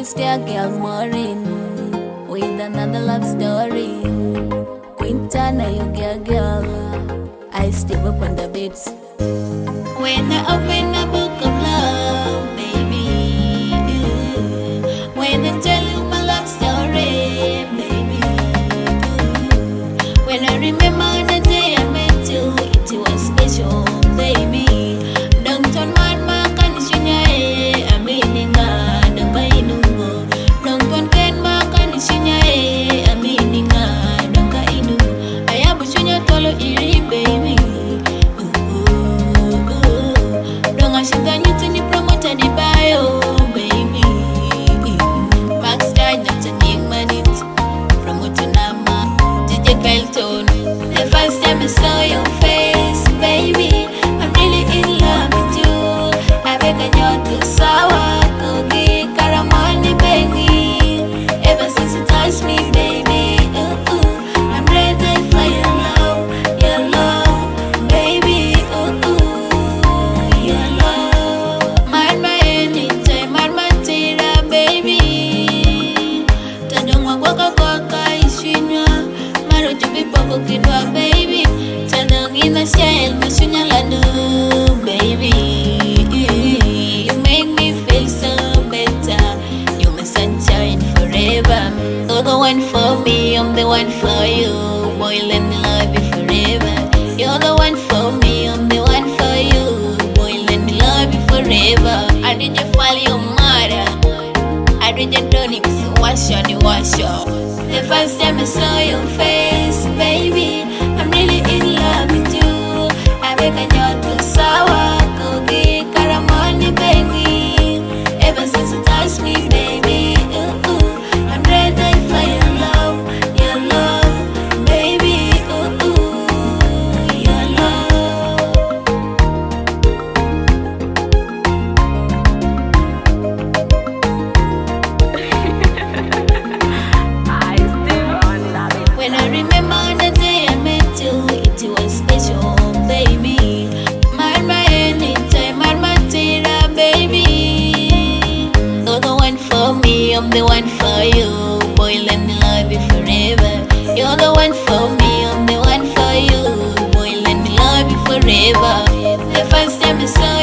Wednesday, a girl Maureen with another love story. Quintana, you girl, I step up on the beds. When I open a book of love, baby, when I tell you my love story, baby, when I remember the day I met you, it was special, baby. Don't turn my condition, I'm meaning don't buy no more. Don't turn my condition, I'm meaning don't buy no more. I have a junior tolo iri, baby. Don't I should than you to the promoter, the bio, baby. Max died not to name money. Promoter Nama, DJ Kelton. The first time I saw your face, baby, I'm really in love with you. I beg you to sour, cookie, caramel, baby. Ever since you touched me, baby, I'm ready for your love, baby, your love. My anytime, my tira, baby. Tadong waka ishinya, maro jubi poko kidwa, baby. Tadong ina shell, masunya lanu, baby. You make me feel so better. You're my sunshine forever. You're the one for me, I'm the one for you. Boy, let me love you forever. You're the one for me, I'm the one for you. Boy, let me love you forever. I did you follow your mother? I did you don't even wash on you, wash up. The first time I saw your face, baby, I'm really in love with you. I beg you to sour, cookie, caramel, baby. Ever since you touched me, baby, I'm ready for your love, baby, your love. I still love it. When I remember the day I met you, it was special, baby. My anytime, my tira, baby. You're the one for me, I'm the one for you. Boy, let me love you forever. You're the one for me, I'm the one for you. Boy, let me love you forever. The first time I saw